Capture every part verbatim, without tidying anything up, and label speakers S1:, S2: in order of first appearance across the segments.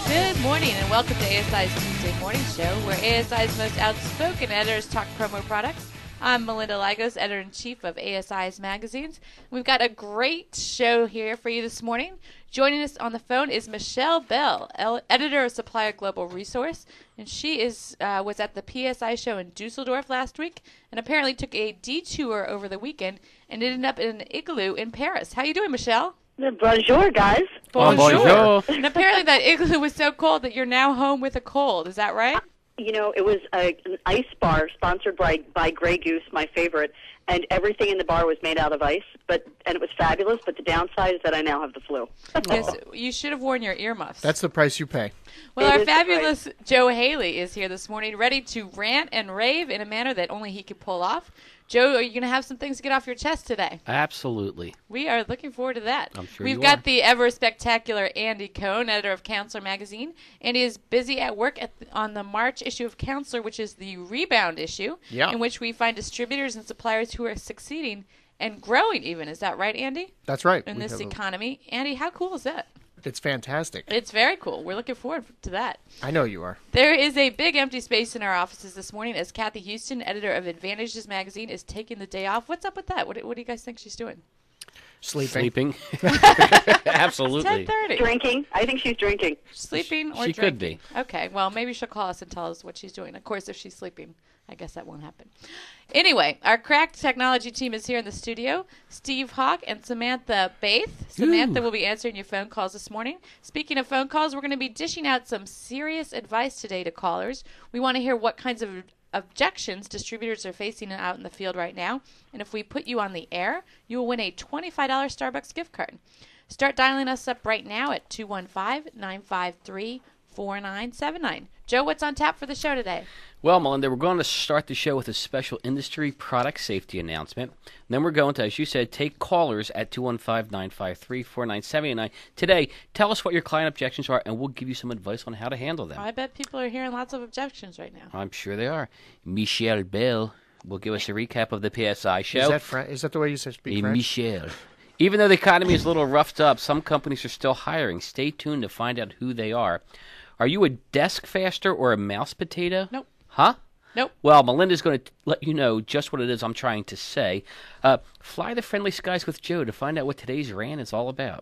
S1: Good morning and welcome to A S I's Tuesday Morning Show, where A S I's most outspoken editors talk promo products. I'm Melinda Lagos, editor-in-chief of A S I's magazines. We've got a great show here for you this morning. Joining us on the phone is Michelle Bell, el- editor of Supplier Global Resource, and she is uh, was at the P S I show in Dusseldorf last week and apparently took a detour over the weekend and ended up in an igloo in Paris. How you doing, Michelle?
S2: Bonjour, guys.
S1: Bonjour.
S3: Bonjour.
S1: And apparently that igloo was so cold that you're now home with a cold. Is that right?
S2: You know, it was a, an ice bar sponsored by, by Grey Goose, my favorite, and everything in the bar was made out of ice, but and it was fabulous, but the downside is that I now have the flu.
S1: Yes, you should have worn your earmuffs.
S3: That's the price you pay.
S1: Well,
S2: It
S1: our
S2: is the
S1: fabulous Joe Haley is here this morning, ready to rant and rave in a manner that only he could pull off. Joe, are you going to have some things to get off your chest today?
S4: Absolutely.
S1: We are looking forward to that.
S4: I'm sure
S1: We've
S4: you
S1: got
S4: are.
S1: the ever-spectacular Andy Cohn, editor of Counselor Magazine. Andy is busy at work at the, on the March issue of Counselor, which is the rebound issue,
S3: Yeah.
S1: in which we find distributors and suppliers who are succeeding and growing even. Is that right, Andy?
S3: That's right.
S1: In
S3: We
S1: this
S3: have a-
S1: economy. Andy, how cool is that?
S3: It's fantastic.
S1: It's very cool. We're looking forward to that.
S3: I know you are.
S1: There is a big empty space in our offices this morning as Kathy Houston, editor of Advantages Magazine, is taking the day off. What's up with that? What, do- what do you guys think she's doing?
S3: Sleeping.
S4: Sleeping. Absolutely.
S1: ten thirty.
S2: Drinking. I think she's drinking.
S1: Sleeping or
S4: She
S1: drinking?
S4: could be.
S1: Okay, well, maybe she'll call us and tell us what she's doing. Of course, if she's sleeping, I guess that won't happen. Anyway, our cracked technology team is here in the studio. Steve Hawk and Samantha Baith. Samantha
S4: Ooh.
S1: will be answering your phone calls this morning. Speaking of phone calls, we're going to be dishing out some serious advice today to callers. We want to hear what kinds of objections distributors are facing out in the field right now. And if we put you on the air, you will win a twenty-five dollars Starbucks gift card. Start dialing us up right now at two one five, nine five three, four nine seven nine. Joe, what's on tap for the show today?
S4: Well, Melinda, we're going to start the show with a special industry product safety announcement. Then we're going to, as you said, take callers at two one five, nine five three, four nine seven nine. Today, tell us what your client objections are, and we'll give you some advice on how to handle them.
S1: I bet people are hearing lots of objections right now.
S4: I'm sure they are. Michelle Bell will give us a recap of the P S I show.
S3: Is that Fran- Is that the way you say speak
S4: Hey,
S3: French?
S4: Michelle. Even though the economy is a little roughed up, some companies are still hiring. Stay tuned to find out who they are. Are you a desk faster or a mouse potato?
S1: Nope.
S4: Huh?
S1: Nope.
S4: Well, Melinda's going to let you know just what it is I'm trying to say. Uh, fly the friendly skies with Joe to find out what today's rant is all about.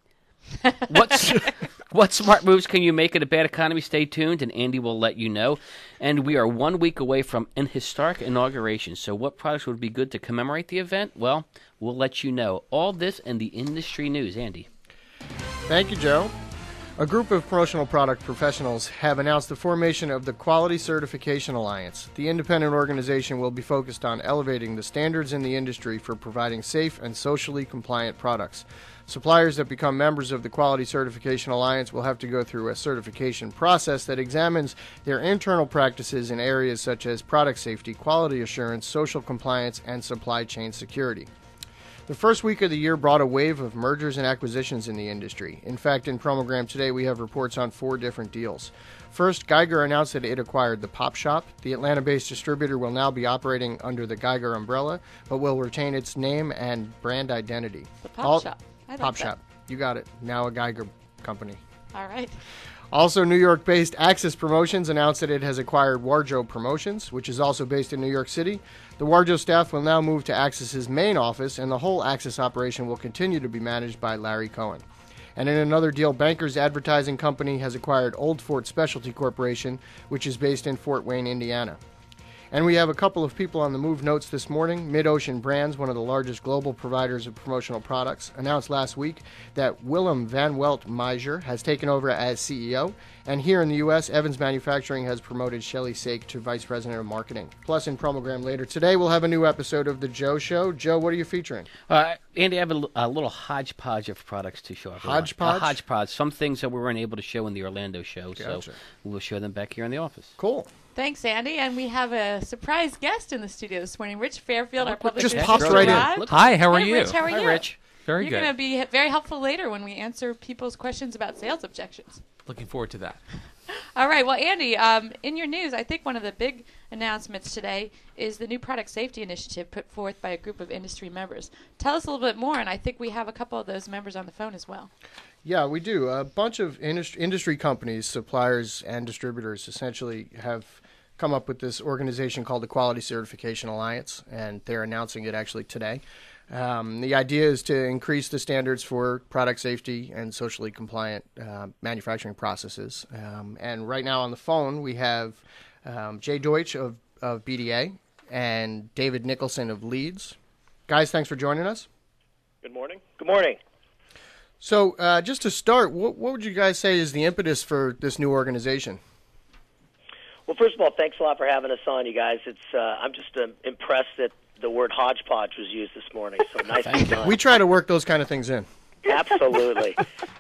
S4: What's, what smart moves can you make in a bad economy? Stay tuned, and Andy will let you know. And we are one week away from an historic inauguration. So what products would be good to commemorate the event? Well, we'll let you know. All this and the industry news. Andy.
S3: Thank you, Joe. A group of promotional product professionals have announced the formation of the Quality Certification Alliance. The independent organization will be focused on elevating the standards in the industry for providing safe and socially compliant products. Suppliers that become members of the Quality Certification Alliance will have to go through a certification process that examines their internal practices in areas such as product safety, quality assurance, social compliance, and supply chain security. The first week of the year brought a wave of mergers and acquisitions in the industry. In fact, in Promogram today, we have reports on four different deals. First, Geiger announced that it acquired the Pop Shop. The Atlanta-based distributor will now be operating under the Geiger umbrella, but will retain its name and brand identity.
S1: The Pop
S3: All-
S1: Shop. I like
S3: Pop
S1: that.
S3: Shop. You got it. Now a Geiger company.
S1: All right.
S3: Also, New York-based Axis Promotions announced that it has acquired Warjo Promotions, which is also based in New York City. The Warjo staff will now move to Axis's main office, and the whole Axis operation will continue to be managed by Larry Cohen. And in another deal, Bankers Advertising Company has acquired Old Fort Specialty Corporation, which is based in Fort Wayne, Indiana. And we have a couple of people on the move notes this morning. Mid-Ocean Brands, one of the largest global providers of promotional products, announced last week that Willem Van Welt Meisjer has taken over as C E O. And here in the U S, Evans Manufacturing has promoted Shelley Sake to Vice President of Marketing. Plus, in Promogram later today, we'll have a new episode of The Joe Show. Joe, what are you featuring?
S4: Uh, Andy, I have a, l- a little hodgepodge of products to show everyone.
S3: Hodgepodge?
S4: A hodgepodge. Some things that we weren't able to show in the Orlando show,
S3: Gotcha.
S4: so we'll show them back here in the office.
S3: Cool.
S1: Thanks, Andy. And we have a surprise guest in the studio this morning. Rich Fairfield, our publisher.
S3: Just popped right in.
S4: Look-
S5: Hi, how are
S1: Hey,
S5: you?
S1: Rich, how are
S4: Hi,
S1: you?
S4: Rich.
S5: Very
S1: You're
S5: good.
S1: going to be very helpful later when we answer people's questions about sales objections.
S5: Looking forward to that.
S1: All right. Well, Andy, um, in your news, I think one of the big announcements today is the new product safety initiative put forth by a group of industry members. Tell us a little bit more, and I think we have a couple of those members on the phone as well.
S3: Yeah, we do. A bunch of industry, industry companies, suppliers, and distributors essentially have come up with this organization called the Quality Certification Alliance, and they're announcing it actually today. Um, the idea is to increase the standards for product safety and socially compliant uh, manufacturing processes. Um, and right now on the phone, we have um, Jay Deutsch of, of B D A and David Nicholson of Leeds. Guys, thanks for joining us.
S5: Good morning.
S6: Good morning.
S3: So uh, just to start, what, what would you guys say is the impetus for this new organization?
S6: Well, first of all, thanks a lot for having us on, you guys. It's uh, I'm just uh, impressed that the word hodgepodge was used this morning, so nicely done.
S3: We try to work those kind of things in.
S6: Absolutely.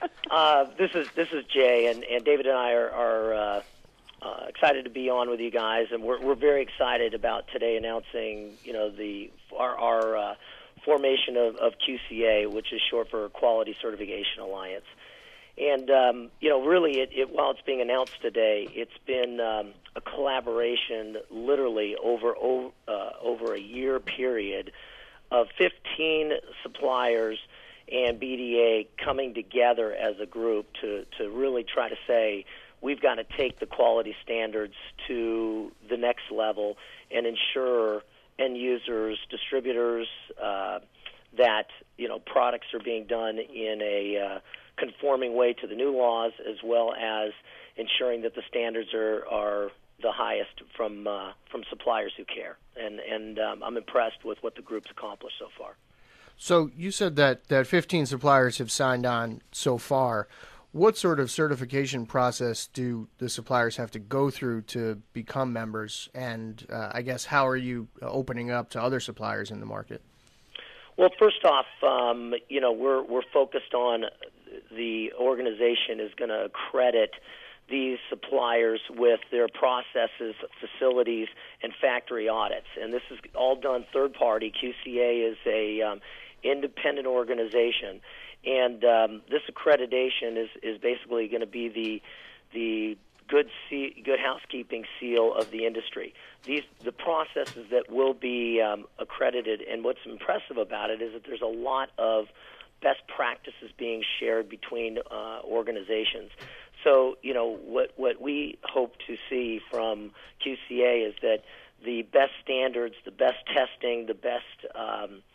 S6: uh, this is this is Jay, and, and David and I are, are uh, uh, excited to be on with you guys, and we're we're very excited about today announcing, you know, the our, our uh, formation of, of Q C A, which is short for Quality Certification Alliance. And, um, you know, really, it, it, while it's being announced today, it's been um, a collaboration literally over, over, uh, over a year period of fifteen suppliers and B D A coming together as a group to, to really try to say, we've got to take the quality standards to the next level and ensure end users, distributors, uh, that, you know, products are being done in a uh, conforming way to the new laws, as well as ensuring that the standards are, are the highest from uh, from suppliers who care. And and um, I'm impressed with what the group's accomplished so far.
S3: So you said that, that fifteen suppliers have signed on so far. What sort of certification process do the suppliers have to go through to become members? And uh, I guess how are you opening up to other suppliers in the market?
S6: Well, first off, um, you know, we're we're focused on the organization is going to accredit these suppliers with their processes, facilities, and factory audits, and this is all done third party. Q C A is a um, independent organization, and um, this accreditation is is basically going to be the the good see, good housekeeping seal of the industry. These the processes that will be um, accredited, and what's impressive about it is that there's a lot of best practices being shared between uh, organizations. So, you know, what what we hope to see from Q C A is that the best standards, the best testing, the best um,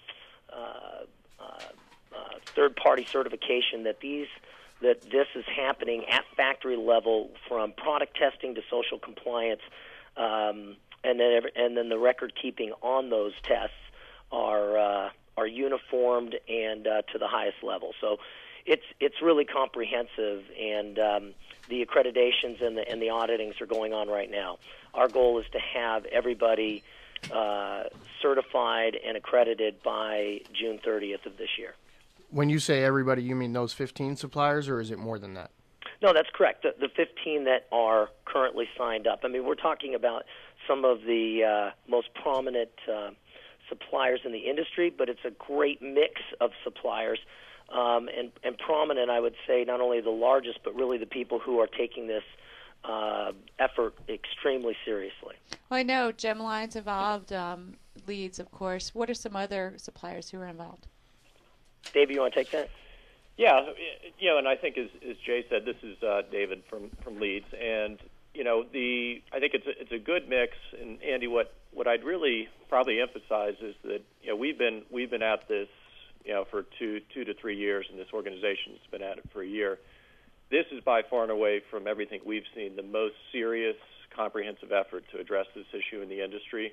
S6: uh, uh, uh, third-party certification, that these that this is happening at factory level, from product testing to social compliance, um, and then every, and then the record keeping on those tests are uh, are uniformed and uh, to the highest level. So it's it's really comprehensive, and um, the accreditations and the and the auditings are going on right now. Our goal is to have everybody uh, certified and accredited by June thirtieth of this year.
S3: When you say everybody, you mean those fifteen suppliers, or is it more than that?
S6: No, that's correct. The, the fifteen that are currently signed up. I mean, we're talking about some of the uh, most prominent uh, suppliers in the industry, but it's a great mix of suppliers. Um, and, and prominent, I would say, not only the largest, but really the people who are taking this uh, effort extremely seriously.
S1: Well, I know Gemline's involved, um, Leeds, of course. What are some other suppliers who are involved?
S6: Dave, you want to take that?
S5: Yeah, you know, and I think as, as Jay said, this is uh, David from, from Leeds, and you know, the I think it's a, it's a good mix. And Andy, what, what I'd really probably emphasize is that you know we've been we've been at this you know for two two to three years, and this organization's been at it for a year. This is by far and away, from everything we've seen, the most serious, comprehensive effort to address this issue in the industry.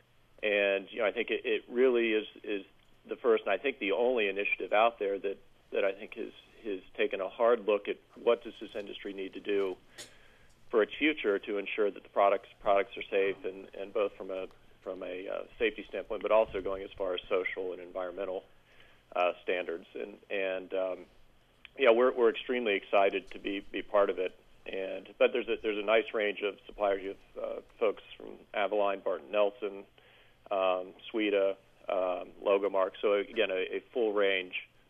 S5: And you know, I think it, it really is is the first, and I think the only initiative out there that, that I think has has taken a hard look at what does this industry need to do for its future to ensure that the products products are safe, and, and both from a from a uh, safety standpoint, but also going as far as social and environmental uh, standards. And and um, yeah, we're we're extremely excited to be, be part of it. And but there's a there's a nice range of suppliers. You have uh, folks from Avaline, Barton Nelson, um, Sweda, Um, Logomark. So again, a, a full range, both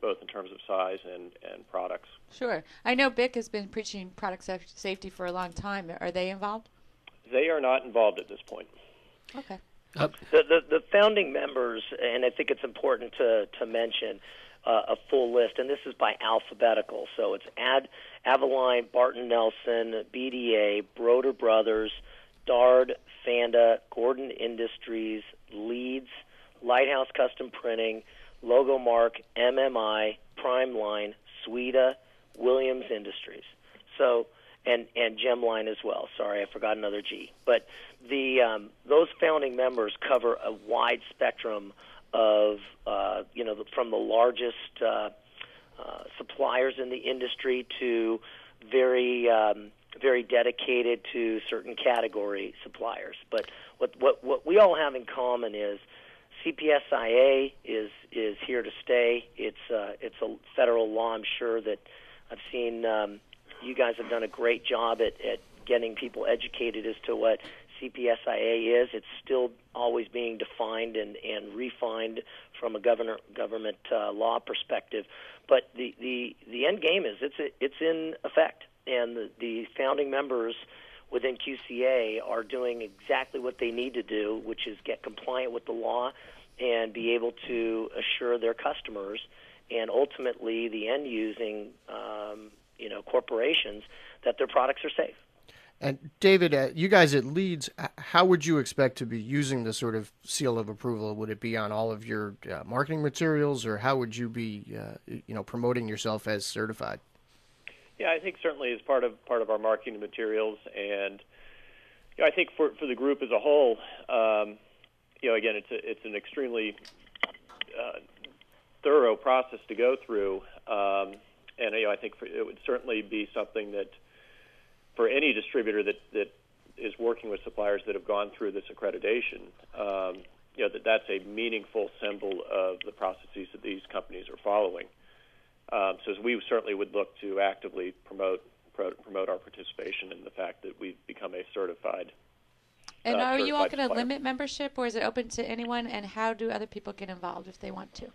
S5: both in terms of size and, and products.
S1: Sure. I know B I C has been preaching product saf- safety for a long time. Are they involved?
S5: They are not involved at this point.
S1: Okay.
S4: Uh,
S6: The, the, the founding members, and I think it's important to, to mention uh, a full list, and this is by alphabetical. So it's Ad, Avaline, Barton Nelson, B D A, Broder Brothers, Dard, Fanda, Gordon Industries, Leeds, Lighthouse Custom Printing, Logomark, M M I, Primeline, Sweda, Williams Industries. So and and Gemline as well. Sorry, I forgot another G. But the um, those founding members cover a wide spectrum of uh, you know the, from the largest uh, uh, suppliers in the industry to very um, very dedicated to certain category suppliers. But what what what we all have in common is C P S I A is is here to stay. It's uh, it's a federal law. I'm sure that I've seen um, you guys have done a great job at, at getting people educated as to what C P S I A is. It's still always being defined and, and refined from a governor, government uh, law perspective. But the, the, the end game is it's it's in effect, and the, the founding members within Q C A are doing exactly what they need to do, which is get compliant with the law and be able to assure their customers and ultimately the end using um, you know corporations that their products are safe.
S3: And David, uh, you guys at Leeds, h- how would you expect to be using the sort of seal of approval? Would it be on all of your uh, marketing materials, or how would you be, uh, you know, promoting yourself as certified?
S5: Yeah, I think certainly as part of part of our marketing materials, and you know, I think for for the group as a whole, um, you know, again, it's a, it's an extremely uh, thorough process to go through, um, and you know, I think for, it would certainly be something that, for any distributor that, that is working with suppliers that have gone through this accreditation, um, you know, that that's a meaningful symbol of the processes that these companies are following. Um, so as we certainly would look to actively promote pro- promote our participation in the fact that we've become a certified.
S1: And
S5: uh,
S1: are you all
S5: certified
S1: going to
S5: supplier.
S1: limit membership, or is it open to anyone? And how do other people get involved if they want to?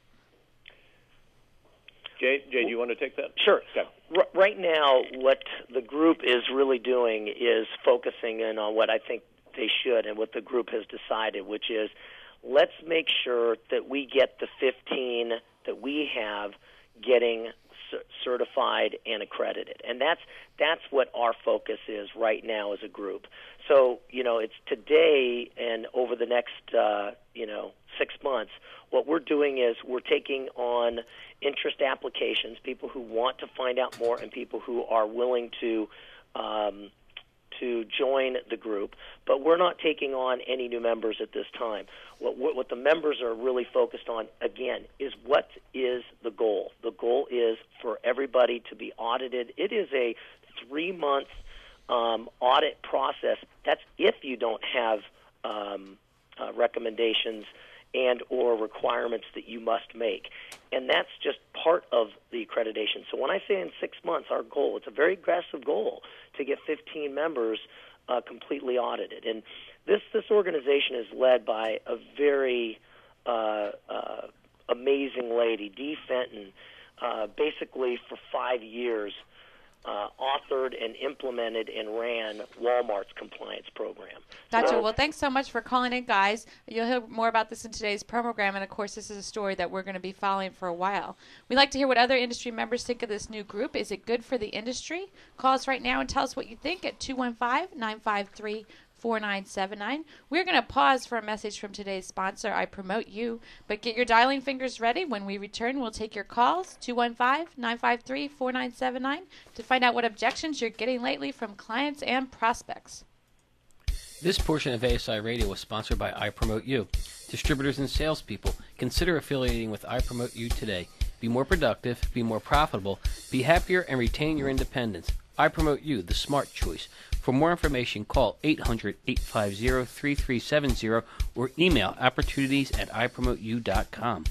S5: Jay, Jay, do you want to take that?
S6: Sure.
S5: Okay.
S6: R- right now, what the group is really doing is focusing in on what I think they should and what the group has decided, which is let's make sure that we get the fifteen that we have getting c- certified and accredited. And that's that's what our focus is right now as a group. So, you know, it's today and over the next, uh, you know, six months, what we're doing is we're taking on interest applications, people who want to find out more and people who are willing to um, to join the group. But we're not taking on any new members at this time. What, what, what the members are really focused on, again, is what is the goal. The goal is for everybody to be audited. It is a three-month um, audit process. That's if you don't have um, uh, recommendations and or requirements that you must make. And that's just part of the accreditation. So when I say in six months, our goal, it's a very aggressive goal to get fifteen members uh, completely audited. And this, this organization is led by a very uh, uh, amazing lady, Dee Fenton, uh, basically for five years Uh, authored and implemented and ran Walmart's compliance program.
S1: Gotcha.
S6: So,
S1: Well, thanks so much for calling in, guys. You'll hear more about this in today's program, and of course, this is a story that we're going to be following for a while. We'd like to hear what other industry members think of this new group. Is it good for the industry? Call us right now and tell us what you think at two one five, nine five three, four nine seven nine. We're going to pause for a message from today's sponsor, I Promote You, but get your dialing fingers ready. When we return, we'll take your calls, two one five, nine five three, four nine seven nine, to find out what objections you're getting lately from clients and prospects.
S4: This portion of A S I Radio was sponsored by I Promote You. Distributors and salespeople, consider affiliating with I Promote You today. Be more productive, be more profitable, be happier, and retain your independence. I Promote You, the smart choice. For more information, call eight hundred, eight five zero, three three seven zero or email opportunities at i promote you dot com.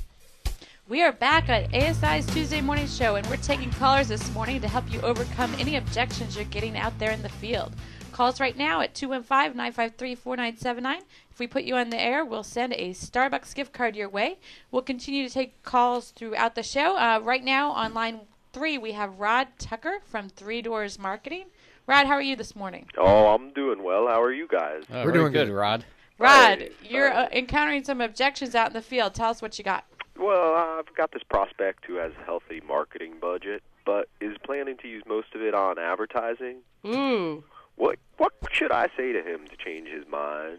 S1: We are back at A S I's Tuesday Morning Show, and we're taking callers this morning to help you overcome any objections you're getting out there in the field. Call us right now at two one five, nine five three, four nine seven nine. If we put you on the air, we'll send a Starbucks gift card your way. We'll continue to take calls throughout the show. Uh, right now on line three, we have Rod Tucker from Three Doors Marketing. Rod, how are you this morning?
S7: Oh, I'm doing well. How are you guys?
S4: Oh,
S3: We're
S4: very
S3: doing
S4: good,
S3: good.
S4: Rod.
S1: Rod,
S7: Hey,
S1: you're
S7: hi.
S1: uh, encountering some objections out in the field. Tell us what you got.
S7: Well, I've got this prospect who has a healthy marketing budget, but is planning to use most of it on advertising.
S1: Ooh.
S7: What what should I say to him to change his mind?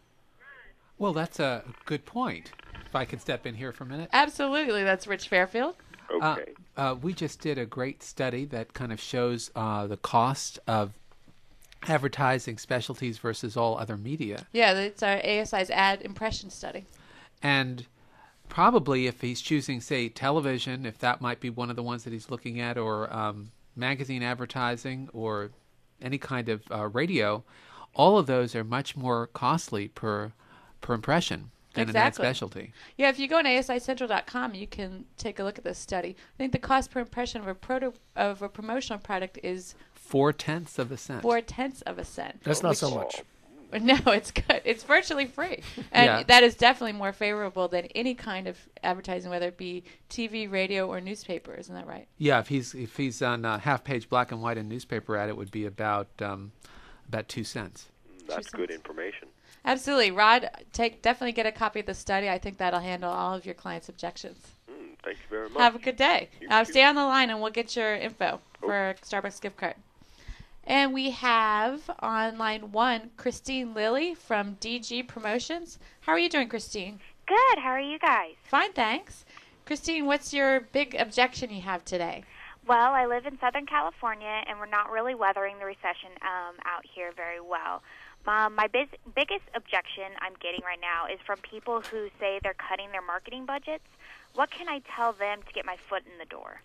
S8: Well, that's a good point. If I could step in here for a minute.
S1: Absolutely. That's Rich Fairfield.
S7: Okay.
S8: Uh, uh, we just did a great study that kind of shows uh, the cost of advertising specialties versus all other media.
S1: Yeah, it's our A S I's ad impression study.
S8: And probably if he's choosing, say, television, if that might be one of the ones that he's looking at, or um, magazine advertising, or any kind of uh, radio, all of those are much more costly per per impression than an ad
S1: Exactly.
S8: specialty.
S1: Yeah, if you go on A S I Central dot com, you can take a look at this study. I think the cost per impression of a proto of a promotional product is
S8: Four tenths of a cent.
S1: four tenths of a cent.
S3: That's not
S1: which-
S3: so much.
S1: No, it's good. It's virtually free, and
S8: Yeah.
S1: that is definitely more favorable than any kind of advertising, whether it be T V, radio, or newspaper. Isn't that right?
S8: Yeah, if he's if he's on a half-page black and white and newspaper ad, it would be about um, about two cents.
S7: That's
S1: Two
S7: good
S1: cents.
S7: information.
S1: Absolutely, Rod. Take definitely get a copy of the study. I think that'll handle all of your clients' objections.
S7: Mm, thank you very much.
S1: Have a good day.
S7: You
S1: Uh,
S7: too.
S1: stay on the line, and we'll get your info for a Starbucks gift card. And we have on line one Christine Lilly from D G Promotions. How are you doing, Christine?
S9: Good. How are you guys?
S1: Fine, thanks. Christine, what's your big objection you have today?
S9: Well, I live in Southern California, and we're not really weathering the recession um, out here very well. Um, my biz- biggest objection I'm getting right now is from people who say they're cutting their marketing budgets. What can I tell them to get my foot in the door?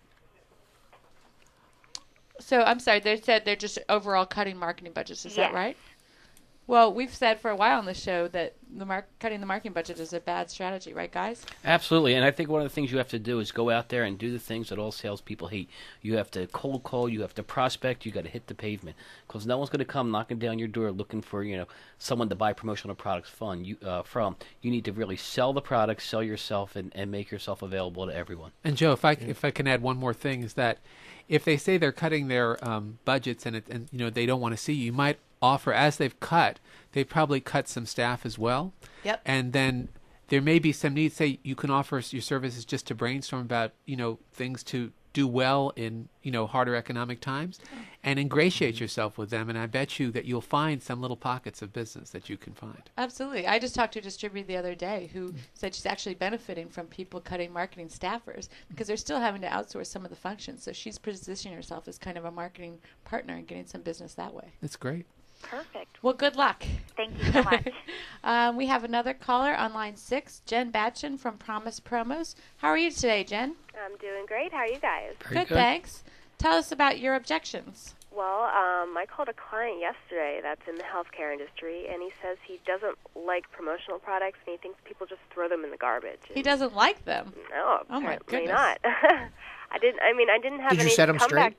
S1: So, I'm sorry, they said they're just overall cutting marketing budgets. Is that
S9: Yes.
S1: right? Well, we've said for a while on the show that the mar- cutting the marketing budget is a bad strategy, right, guys?
S4: Absolutely, and I think one of the things you have to do is go out there and do the things that all salespeople hate. You have to cold call, you have to prospect, you got to hit the pavement, because no one's going to come knocking down your door looking for you know someone to buy promotional products fun you uh, from. You need to really sell the product, sell yourself, and, and make yourself available to everyone.
S8: And Joe, if I if I can add one more thing, is that if they say they're cutting their um, budgets and it, and you know they don't want to see you, you might offer, as they've cut, they probably cut some staff as well.
S1: Yep.
S8: And then there may be some need. Say you can offer us your services just to brainstorm about you know things to do well in you know harder economic times, and ingratiate yourself with them. And I bet you that you'll find some little pockets of business that you can find.
S1: Absolutely. I just talked to a distributor the other day who said she's actually benefiting from people cutting marketing staffers because they're still having to outsource some of the functions. So she's positioning herself as kind of a marketing partner and getting some business that way.
S8: That's great.
S9: Perfect.
S1: Well, good luck.
S9: Thank you so much.
S1: um, we have another caller on line six, Jen Batchin from Promise Promos. How are you today, Jen?
S10: I'm doing great. How are you guys?
S1: Good, thanks. Tell us about your objections.
S10: Well, um, I called a client yesterday that's in the healthcare industry, and he says he doesn't like promotional products, and he thinks people just throw them in the garbage.
S1: He doesn't like them.
S10: No,
S1: Oh, my
S10: apparently
S1: goodness.
S10: not. I didn't. I mean, I didn't have
S3: Did you
S10: any
S3: set him
S10: comeback.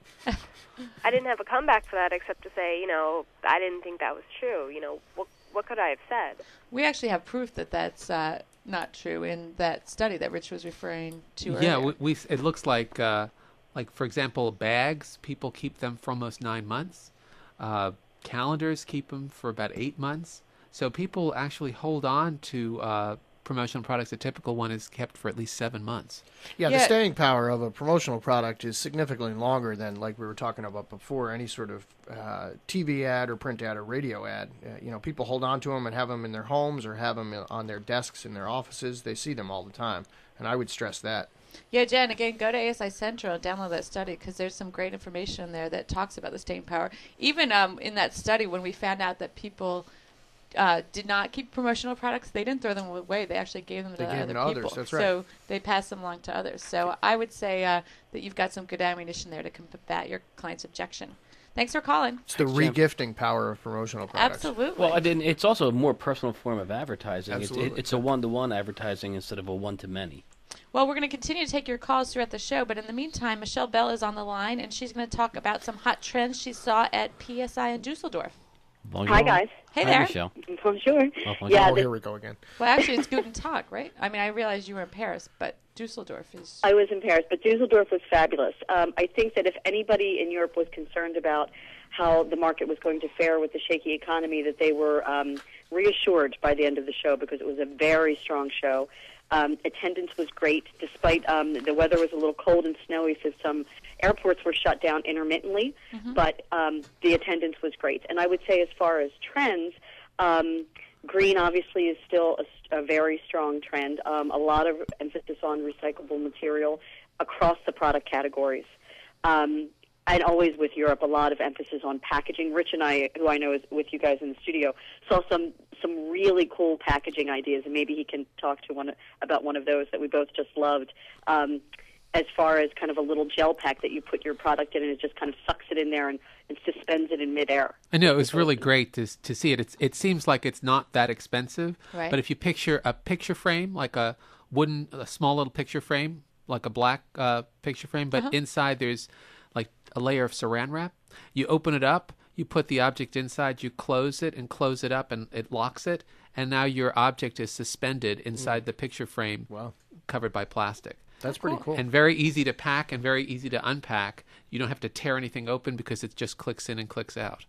S10: I didn't have a comeback for that, except to say, you know, I didn't think that was true. You know, what what could I have said?
S1: We actually have proof that that's uh, not true in that study that Rich was referring to
S8: Yeah,
S1: earlier.
S8: we, we it looks like uh, like for example, bags. People keep them for almost nine months. Uh, calendars keep them for about eight months. So people actually hold on to uh, promotional products. A typical one is kept for at least seven months.
S3: Yeah, the
S1: Yeah.
S3: staying power of a promotional product is significantly longer than, like we were talking about before, any sort of uh, T V ad or print ad or radio ad. Uh, you know, people hold on to them and have them in their homes or have them on their desks in their offices. They see them all the time, and I would stress that.
S1: Yeah, Jen, again, go to A S I Central and download that study because there's some great information in there that talks about the staying power. Even um, in that study, when we found out that people uh, did not keep promotional products, they didn't throw them away. They actually gave them
S3: They
S1: to
S3: gave
S1: other
S3: them to
S1: people.
S3: others, that's right.
S1: So they passed them along to others. So I would say uh, that you've got some good ammunition there to combat your client's objection. Thanks for calling.
S3: It's the regifting power of promotional products.
S1: Absolutely.
S4: Well, I didn't, it's also a more personal form of advertising. It's,
S3: Absolutely.
S4: it, it's a one-to-one advertising instead of a one-to-many.
S1: Well, we're going to continue to take your calls throughout the show, but in the meantime, Michelle Bell is on the line, and she's going to talk about some hot trends she saw at P S I in Dusseldorf.
S4: Bonjour.
S2: Hi, guys.
S1: Hey
S4: Hi,
S1: there.
S4: Michelle.
S2: Bonjour.
S4: Oh, bonjour.
S2: Yeah,
S3: Oh,
S2: the-
S3: here we go again.
S1: Well, actually, it's Guten Tag, right? I mean, I realized you were in Paris, but Dusseldorf is.
S2: I was in Paris, but Dusseldorf was fabulous. Um, I think that if anybody in Europe was concerned about how the market was going to fare with the shaky economy, that they were um, reassured by the end of the show, because it was a very strong show. Um, attendance was great, despite um, the weather was a little cold and snowy, so some airports were shut down intermittently,
S1: Mm-hmm.
S2: but um, the attendance was great. And I would say, as far as trends, um, green obviously is still a, a very strong trend. Um, a lot of emphasis on recyclable material across the product categories. Um, and always with Europe, a lot of emphasis on packaging. Rich and I, who I know is with you guys in the studio, saw some some really cool packaging ideas, and maybe he can talk to one about one of those that we both just loved. Um, as far as kind of a little gel pack that you put your product in, and it just kind of sucks it in there and, and suspends it in midair.
S8: I know, it was really great to to see it. It's, it seems like it's not that expensive,
S1: Right.
S8: but if you picture a picture frame, like a wooden, a small little picture frame, like a black uh, picture frame, but
S1: Uh-huh.
S8: inside there's like a layer of saran wrap. You open it up, you put the object inside, you close it and close it up, and it locks it, and now your object is suspended inside the picture frame,
S3: Wow.
S8: covered by plastic.
S3: That's pretty cool.
S8: And very easy to pack and very easy to unpack. You don't have to tear anything open because it just clicks in and clicks out.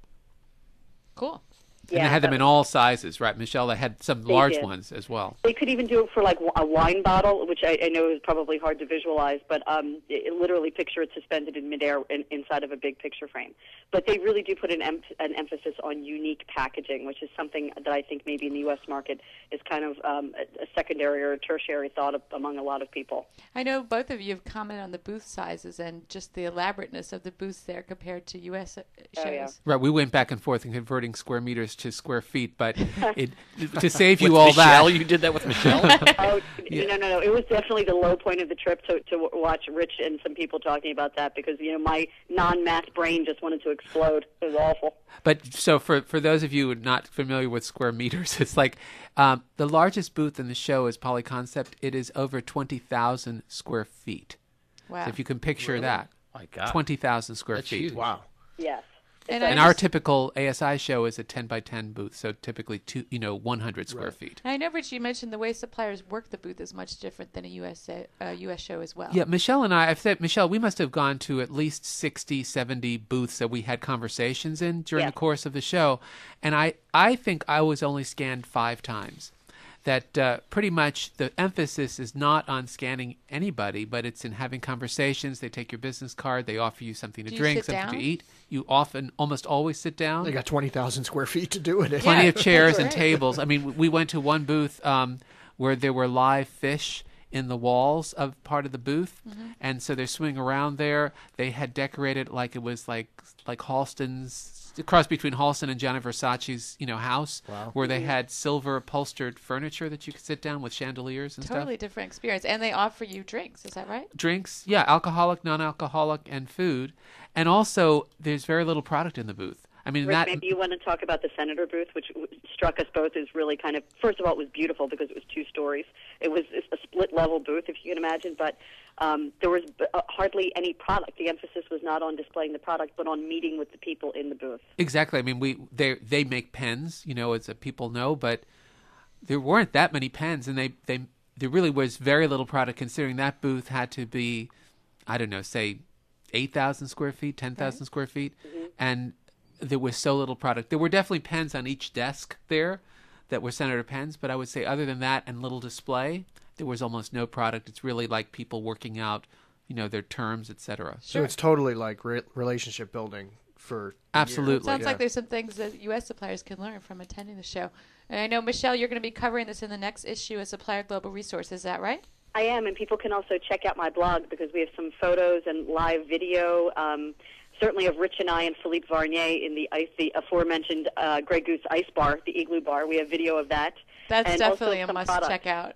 S1: Cool.
S8: And they had them in all sizes, right, Michelle? They had some
S2: They
S8: large
S2: did.
S8: ones as well.
S2: They could even do it for like a wine bottle, which I, I know is probably hard to visualize, but um, it, it literally picture it suspended in midair in, inside of a big picture frame. But they really do put an, em- an emphasis on unique packaging, which is something that I think maybe in the U S market is kind of um, a, a secondary or a tertiary thought of, among a lot of people.
S1: I know both of you have commented on the booth sizes and just the elaborateness of the booths there compared to U S shows.
S2: Oh, yeah.
S8: Right, we went back and forth in converting square meters to square feet, but it, to save you
S4: With
S8: all
S4: Michelle,
S8: that...
S4: you did that with Michelle?
S2: Oh, no, no, no. It was definitely the low point of the trip to, to watch Rich and some people talking about that, because, you know, my non-math brain just wanted to explode. It was awful.
S8: But so for, for those of you not familiar with square meters, it's like um, the largest booth in the show is Polyconcept. It is over twenty thousand square feet.
S1: Wow.
S8: So if you can picture
S4: Really?
S8: that,
S4: My God.
S8: twenty thousand square
S4: That's
S8: feet.
S4: huge.
S3: Wow.
S2: Yes.
S1: And
S8: And
S1: I
S8: our
S1: just-
S8: typical A S I show is a ten by ten booth, so typically two, you know, one hundred square feet.
S1: I know, Rich, you mentioned the way suppliers work the booth is much different than a U S a, uh, U S show as well.
S8: Yeah, Michelle and I, I've said, Michelle, we must have gone to at least sixty, seventy booths that we had conversations in during
S2: Yeah.
S8: the course of the show. And I, I think I was only scanned five times. That uh, pretty much the emphasis is not on scanning anybody, but it's in having conversations. They take your business card. They offer you something to
S1: Do you
S8: drink,
S1: sit
S8: something
S1: down?
S8: to eat. You often, almost always sit down.
S3: They got twenty thousand square feet to do it in.
S8: Plenty
S1: Yeah,
S8: of chairs
S1: that's
S8: and
S1: right.
S8: tables. I mean, we went to one booth um, where there were live fish in the walls of part of the booth,
S1: Mm-hmm.
S8: and so they're swimming around there. They had decorated like it was like like Halston's, a cross between Halston and Gianni Versace's, you know, house,
S3: Wow.
S8: where they had silver upholstered furniture that you could sit down with chandeliers and
S1: Totally
S8: stuff.
S1: different experience. And they offer you drinks, is that right?
S8: Drinks, yeah, alcoholic, non-alcoholic, and food, and also there's very little product in the booth. I mean,
S2: Rick,
S8: that
S2: maybe you want to talk about the Senator booth, which w- struck us both as really kind of, first of all, it was beautiful because it was two stories. It was a split-level booth, if you can imagine, but um, there was b- uh, hardly any product. The emphasis was not on displaying the product, but on meeting with the people in the booth.
S8: Exactly. I mean, we they they make pens, you know, as uh, people know, but there weren't that many pens, and they, they there really was very little product. Considering that booth had to be, I don't know, say eight thousand square feet, ten thousand
S1: Right.
S8: square feet, and there was so little product. There were definitely pens on each desk there that were Senator pens, but I would say other than that and little display, there was almost no product. It's really like people working out, you know, their terms, et cetera.
S3: So it's totally like re- relationship building for
S8: Absolutely.
S1: Sounds
S3: Yeah.
S1: like there's some things that U S suppliers can learn from attending the show. And I know, Michelle, you're going to be covering this in the next issue of Supplier Global Resources. Is that right?
S2: I am, and people can also check out my blog because we have some photos and live video, um, certainly of Rich and I and Philippe Varnier in the ice, the aforementioned uh, Grey Goose Ice Bar, the Igloo Bar. We have video of that.
S1: That's
S2: and also
S1: definitely a
S2: some
S1: must
S2: product.
S1: check out.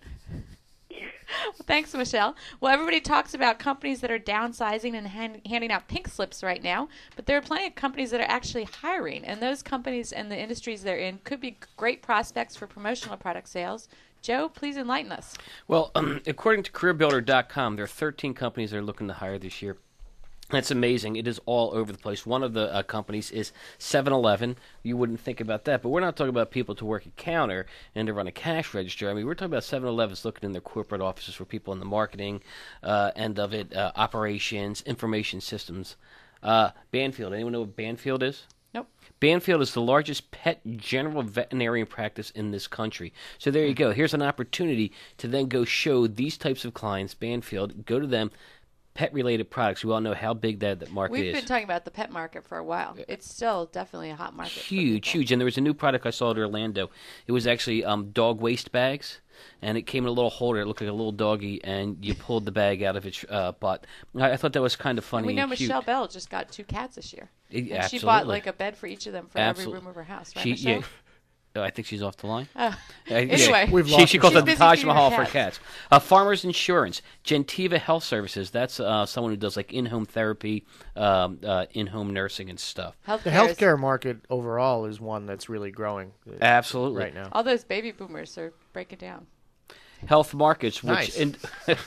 S1: Well, thanks, Michelle. Well, everybody talks about companies that are downsizing and hand, handing out pink slips right now, but there are plenty of companies that are actually hiring, and those companies and the industries they're in could be great prospects for promotional product sales. Joe, please enlighten us.
S4: Well, um, according to career builder dot com, there are thirteen companies that are looking to hire this year. That's amazing. It is all over the place. One of the uh, companies is seven eleven. You wouldn't think about that, but we're not talking about people to work a counter and to run a cash register. I mean, we're talking about seven elevens looking in their corporate offices for people in the marketing uh, end of it, uh, operations, information systems. Uh, Banfield. Anyone know what Banfield is?
S1: Nope.
S4: Banfield is the largest pet general veterinarian practice in this country. So there you go. Here's an opportunity to then go show these types of clients, Banfield, go to them, pet-related products. We all know how big that, that market
S1: We've
S4: is.
S1: been talking about the pet market for a while. It's still definitely a hot market.
S4: Huge, huge. And there was a new product I saw at Orlando. It was actually um, dog waste bags, and it came in a little holder. It looked like a little doggy, and you pulled the bag out of its uh, butt. I, I thought that was kind of funny.
S1: And we know
S4: and cute.
S1: Michelle Bell just got two cats this year.
S4: It,
S1: and
S4: absolutely.
S1: she bought like a bed for each of them for
S4: Absolutely.
S1: every room of her house, right,
S4: she,
S1: Michelle?
S4: Yeah. Oh, I think she's off the line.
S1: Oh.
S4: Uh,
S1: Anyway.
S3: We've
S4: she,
S3: lost
S4: she
S3: her.
S4: calls
S3: She's
S4: it the
S1: busy
S4: Taj
S1: feeding
S4: Mahal
S1: her
S4: for cats. Uh, Farmers Insurance, Gentiva Health Services. That's uh, someone who does like in-home therapy, um, uh, in-home nursing and stuff.
S1: Healthcare
S3: The
S1: is-
S3: healthcare market overall is one that's really growing uh,
S4: Absolutely.
S3: right now.
S1: All those baby boomers are breaking down.
S4: Health Markets. Which
S3: Nice.
S4: in,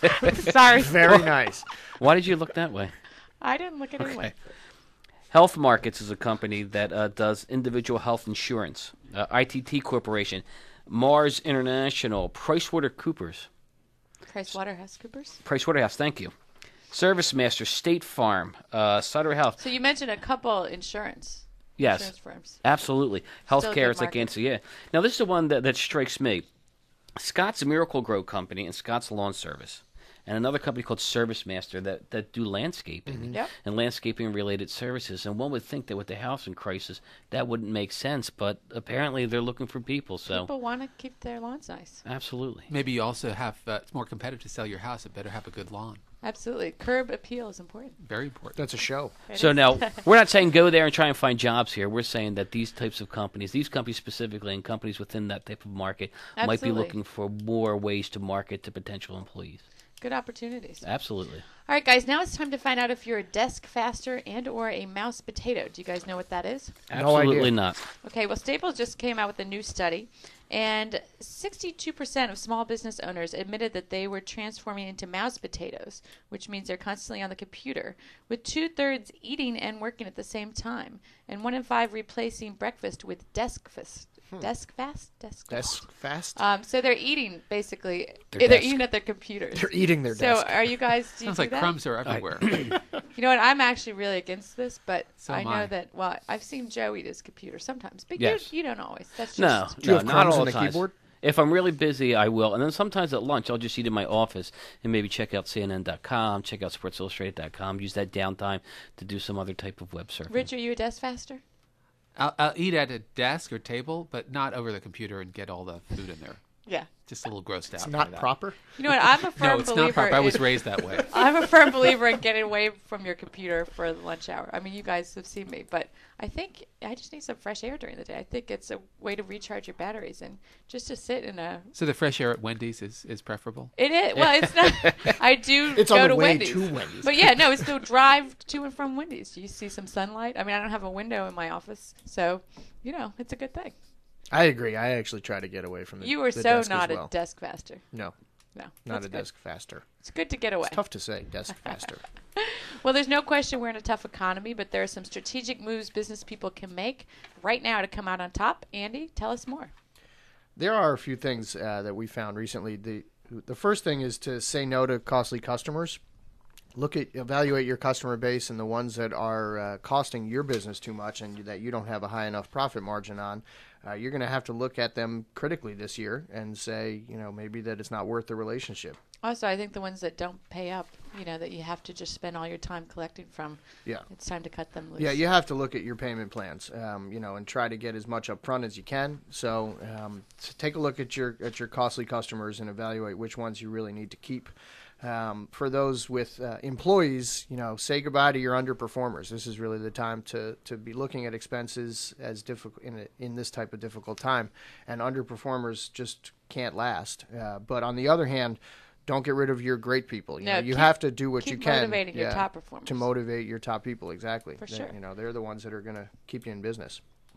S1: Sorry.
S3: Very nice.
S4: Why did you look that way?
S1: I didn't look at
S4: Okay.
S1: anyone.
S4: Health Markets is a company that uh, does individual health insurance. Uh, I T T Corporation, Mars International, PricewaterhouseCoopers.
S1: Price Waterhouse Coopers.
S4: Pricewaterhouse, thank you. Service Master, State Farm, uh, Sutter Health.
S1: So you mentioned a couple insurance.
S4: Yes,
S1: Insurance firms.
S4: absolutely.
S1: Still a
S4: Healthcare,
S1: good
S4: it's like
S1: market.
S4: answer, yeah. Now this is the one that, that strikes me. Scott's Miracle Grow Company and Scott's Lawn Service, and another company called Service Master that, that do landscaping
S1: Yep.
S4: and landscaping related services. And one would think that with the housing crisis that wouldn't make sense, but apparently they're looking for people. So
S1: People want to keep their lawns nice.
S4: absolutely.
S8: Maybe you also have, uh, it's more competitive to sell your house. It better have a good lawn.
S1: Absolutely. Curb appeal is important.
S8: Very important.
S3: That's a show.
S1: It
S4: So
S1: is.
S4: now, we're not saying go there and try and find jobs here. We're saying that these types of companies, these companies specifically, and companies within that type of market, might be
S1: Absolutely.
S4: looking for more ways to market to potential employees.
S1: Good opportunities.
S4: Absolutely.
S1: All right, guys. Now it's time to find out if you're a desk faster and or a mouse potato. Do you guys know what that is?
S3: No idea.
S4: Absolutely not.
S1: Okay. Well, Staples just came out with a new study, and sixty-two percent of small business owners admitted that they were transforming into mouse potatoes, which means they're constantly on the computer, with two-thirds eating and working at the same time, and one in five replacing breakfast with desk fast. Desk fast? Desk
S3: Desk fast.
S1: Um, so they're eating, basically.
S4: Their
S1: They're
S4: desk.
S1: eating at their computers.
S3: They're eating their
S1: So
S3: desk.
S1: are you guys, do you
S8: Sounds
S1: do
S8: like
S1: that?
S8: crumbs are everywhere.
S1: You know what? I'm actually really against this, but
S8: So
S1: I
S8: am
S1: know
S8: I.
S1: that, well, I've seen Joe eat his computer sometimes, but
S4: Yes.
S1: you, you don't always. That's just,
S4: No,
S3: Do you
S4: no,
S3: have
S4: not
S3: crumbs
S4: all
S3: on
S4: the
S3: the
S4: times.
S3: keyboard?
S4: If I'm really busy, I will. And then sometimes at lunch, I'll just eat in my office and maybe check out C N N dot com, check out Sports Illustrated dot com, use that downtime to do some other type of web surfing.
S1: Rich, are you a desk faster?
S8: I'll, I'll eat at a desk or table, but not over the computer and get all the food in there.
S1: Yeah.
S8: Just a little grossed out.
S3: It's
S8: by
S3: not
S8: that.
S3: proper.
S1: You know what? I'm a firm
S8: No, it's
S1: believer.
S8: not proper. I was
S1: in-
S8: raised that way.
S1: I'm a firm believer in getting away from your computer for the lunch hour. I mean, you guys have seen me, but I think I just need some fresh air during the day. I think it's a way to recharge your batteries and just to sit in a.
S8: So the fresh air at Wendy's is, is preferable?
S1: It is. Well, it's not. I do
S3: It's
S1: go
S3: on the
S1: to
S3: way
S1: Wendy's.
S3: to Wendy's.
S1: But yeah, no, it's the drive to and from Wendy's. You see some sunlight. I mean, I don't have a window in my office, so you know it's a good thing.
S3: I agree. I actually try to get away from the
S1: You are
S3: the
S1: so
S3: desk as
S1: not
S3: well.
S1: a desk faster.
S3: No,
S1: No,
S3: not
S1: that's
S3: a
S1: good.
S3: desk faster.
S1: It's good to get away.
S3: It's tough to say, desk faster.
S1: Well, there's no question we're in a tough economy, but there are some strategic moves business people can make right now to come out on top. Andy, tell us more.
S3: There are a few things uh, that we found recently. The the first thing is to say no to costly customers. Look at evaluate your customer base and the ones that are uh, costing your business too much and that you don't have a high enough profit margin on. Uh, you're going to have to look at them critically this year and say, you know, maybe that it's not worth the relationship.
S1: Also, I think the ones that don't pay up, you know, that you have to just spend all your time collecting from,
S3: Yeah.
S1: it's time to cut them loose.
S3: Yeah, you have to look at your payment plans, um, you know, and try to get as much up front as you can. So, um, so take a look at your at your costly customers and evaluate which ones you really need to keep. Um, for those with uh, employees, you know, say goodbye to your underperformers. This is really the time to, to be looking at expenses as difficult in a, in this type of difficult time, and underperformers just can't last. Uh, but on the other hand, don't get rid of your great people. You
S1: No,
S3: know, you
S1: keep-
S3: have to do what
S1: keep
S3: you can
S1: motivating your top performers.
S3: to motivate your top people. Exactly.
S1: For
S3: They-
S1: sure.
S3: You know, they're the ones that are going to keep you in business.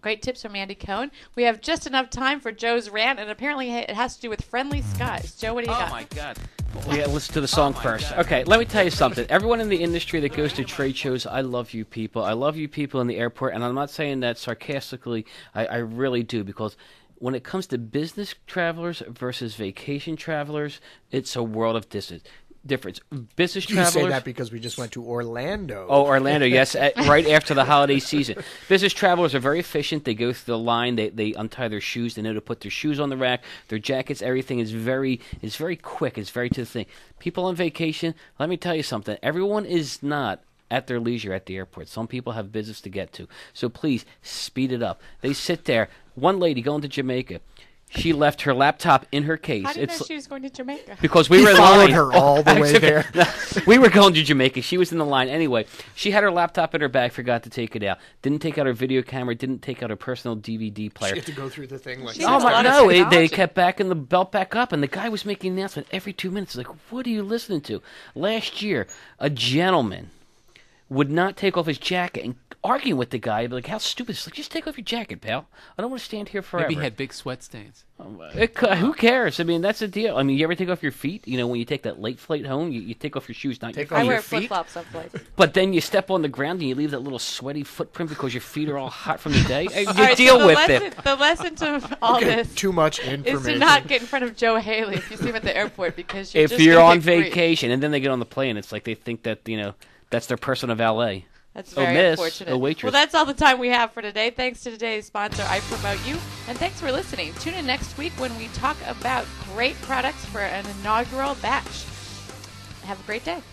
S1: Great tips from Andy Cohen. We have just enough time for Joe's rant, and apparently it has to do with friendly skies. Joe, what do you
S4: oh
S1: got?
S4: Oh, my God. We gotta listen to the song oh first. God. Okay, let me tell you something. Everyone in the industry that goes to trade shows, I love you people. I love you people in the airport, and I'm not saying that sarcastically. I, I really do, because when it comes to business travelers versus vacation travelers, it's a world of distance. Difference. Business travelers.
S3: You say that because we just went to Orlando.
S4: Oh, Orlando, yes, at, right after the holiday season. Business travelers are very efficient. They go through the line. They they untie their shoes. They know to put their shoes on the rack. Their jackets, everything is very is very quick. It's very to the thing. People on vacation, let me tell you something. Everyone is not at their leisure at the airport. Some people have business to get to. So please speed it up. They sit there. One lady going to Jamaica. She left her laptop in her case.
S1: How did you
S4: it's,
S1: know she was going to Jamaica?
S4: Because we were in
S3: followed
S4: line.
S3: her all the way there.
S4: We were going to Jamaica. She was in the line. Anyway, she had her laptop in her bag, forgot to take it out. Didn't take out her video camera, didn't take out her personal D V D player.
S3: She had to go through the thing like
S1: She
S4: Oh,
S1: has a lot
S4: my,
S1: of
S4: no, it, they
S1: technology.
S4: kept backing the belt back up, and the guy was making an announcement every two minutes. Like, what are you listening to? Last year, a gentleman would not take off his jacket and arguing with the guy, like, how stupid. It's like, just take off your jacket, pal. I don't want to stand here forever.
S8: Maybe he had big sweat stains.
S4: It, who cares? I mean, that's the deal. I mean, you ever take off your feet? You know, when you take that late flight home, you, you take off your shoes, not
S3: Take
S4: your
S3: off
S1: I
S4: feet.
S1: wear
S3: your feet?
S1: flip-flops on flights.
S4: But then you step on the ground and you leave that little sweaty footprint because your feet are all hot from the day. You
S1: All right,
S4: deal
S1: so the
S4: with
S1: lesson,
S4: it.
S1: The lesson to all
S3: Okay,
S1: this
S3: too much
S1: is
S3: information.
S1: to not get in front of Joe Haley if you see him at the airport, because you're
S4: If
S1: just
S4: you're
S1: gonna
S4: on
S1: get grief.
S4: vacation and then they get on the plane, it's like they think that, you know, that's their personal valet.
S1: That's
S4: Oh,
S1: very
S4: miss,
S1: unfortunate.
S4: a waitress.
S1: Well, that's all the time we have for today. Thanks to today's sponsor, I Promote You, and thanks for listening. Tune in next week when we talk about great products for an inaugural batch. Have a great day.